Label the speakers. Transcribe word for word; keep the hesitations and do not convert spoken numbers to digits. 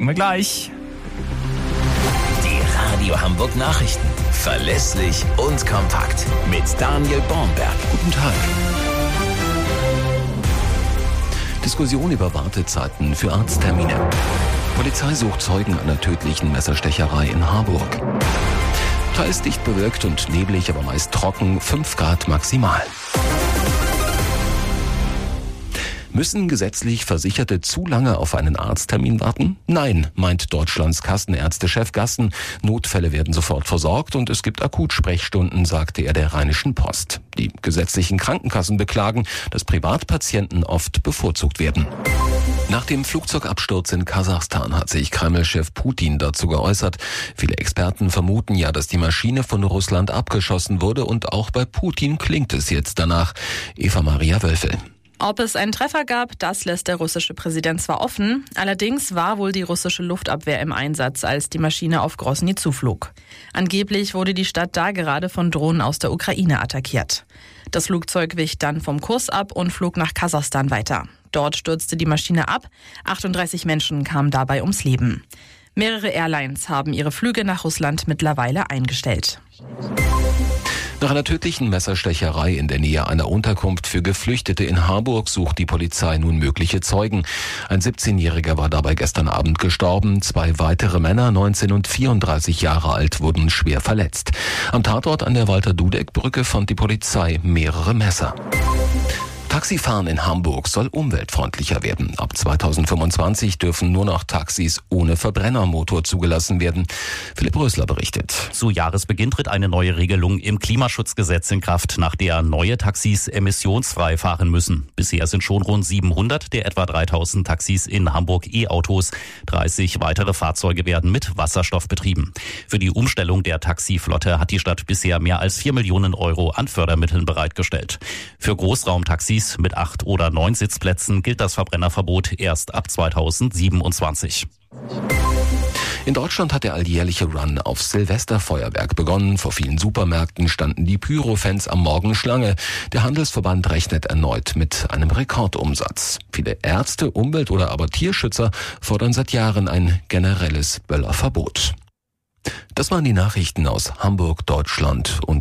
Speaker 1: checken wir gleich.
Speaker 2: Die Radio Hamburg Nachrichten. Verlässlich und kompakt. Mit Daniel Bornberg.
Speaker 3: Guten Tag. Diskussion über Wartezeiten für Arzttermine. Polizei sucht Zeugen einer tödlichen Messerstecherei in Harburg. Teils dicht bewölkt und neblig, aber meist trocken, fünf Grad maximal. Müssen gesetzlich Versicherte zu lange auf einen Arzttermin warten? Nein, meint Deutschlands Kassenärztechef Gassen. Notfälle werden sofort versorgt und es gibt Akutsprechstunden, sagte er der Rheinischen Post. Die gesetzlichen Krankenkassen beklagen, dass Privatpatienten oft bevorzugt werden. Nach dem Flugzeugabsturz in Kasachstan hat sich Kreml-Chef Putin dazu geäußert. Viele Experten vermuten ja, dass die Maschine von Russland abgeschossen wurde und auch bei Putin klingt es jetzt danach. Eva-Maria Wölfel.
Speaker 4: Ob es einen Treffer gab, das lässt der russische Präsident zwar offen. Allerdings war wohl die russische Luftabwehr im Einsatz, als die Maschine auf Grosny zuflog. Angeblich wurde die Stadt da gerade von Drohnen aus der Ukraine attackiert. Das Flugzeug wich dann vom Kurs ab und flog nach Kasachstan weiter. Dort stürzte die Maschine ab. achtunddreißig Menschen kamen dabei ums Leben. Mehrere Airlines haben ihre Flüge nach Russland mittlerweile eingestellt.
Speaker 3: Nach einer tödlichen Messerstecherei in der Nähe einer Unterkunft für Geflüchtete in Harburg sucht die Polizei nun mögliche Zeugen. Ein siebzehnjähriger war dabei gestern Abend gestorben. Zwei weitere Männer, neunzehn und vierunddreißig Jahre alt, wurden schwer verletzt. Am Tatort an der Walter-Dudek-Brücke fand die Polizei mehrere Messer. Taxifahren in Hamburg soll umweltfreundlicher werden. Ab zweitausendfünfundzwanzig dürfen nur noch Taxis ohne Verbrennermotor zugelassen werden. Philipp Rösler berichtet.
Speaker 5: Zu Jahresbeginn tritt eine neue Regelung im Klimaschutzgesetz in Kraft, nach der neue Taxis emissionsfrei fahren müssen. Bisher sind schon rund siebenhundert der etwa dreitausend Taxis in Hamburg E-Autos. dreißig weitere Fahrzeuge werden mit Wasserstoff betrieben. Für die Umstellung der Taxiflotte hat die Stadt bisher mehr als vier Millionen Euro an Fördermitteln bereitgestellt. Für Großraumtaxis mit acht oder neun Sitzplätzen gilt das Verbrennerverbot erst ab zweitausendsiebenundzwanzig.
Speaker 3: In Deutschland hat der alljährliche Run auf Silvesterfeuerwerk begonnen. Vor vielen Supermärkten standen die Pyrofans am Morgen Schlange. Der Handelsverband rechnet erneut mit einem Rekordumsatz. Viele Ärzte, Umwelt- oder aber Tierschützer fordern seit Jahren ein generelles Böllerverbot. Das waren die Nachrichten aus Hamburg, Deutschland und